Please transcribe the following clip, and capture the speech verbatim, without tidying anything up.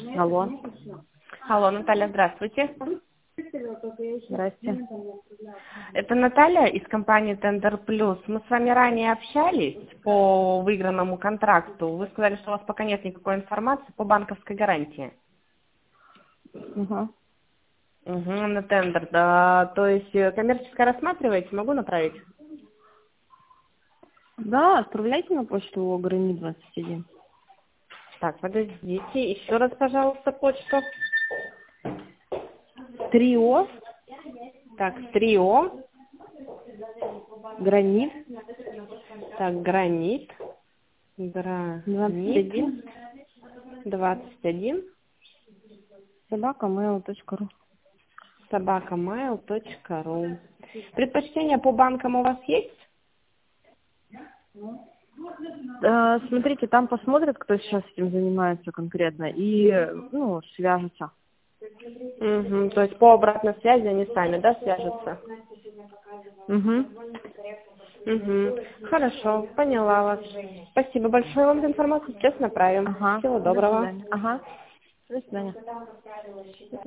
Алло. Алло, Наталья, здравствуйте. Здрасте. Это Наталья из компании Tender Plus. Мы с вами ранее общались по выигранному контракту. Вы сказали, что у вас пока нет никакой информации по банковской гарантии. Угу. Угу, на тендер, да. То есть э, коммерческое рассматриваете? Могу направить? Да, отправляйте на почту Гранит двадцать один. Так, подождите, еще раз, пожалуйста, почту. Трио, Так, трио, Гранит, так, гранит, двадцать гранит, один, двадцать один, собака mail точка ру. собака mail точка ру. Предпочтения по банкам у вас есть? Э, смотрите, там посмотрят, кто сейчас этим занимается конкретно, и, ну, свяжутся. Угу, то есть по обратной связи они сами, да, свяжутся? Угу. Угу. Хорошо, поняла вас. Спасибо большое вам за информацию, сейчас направим. Ага. Всего До доброго. свидания. Ага. До свидания.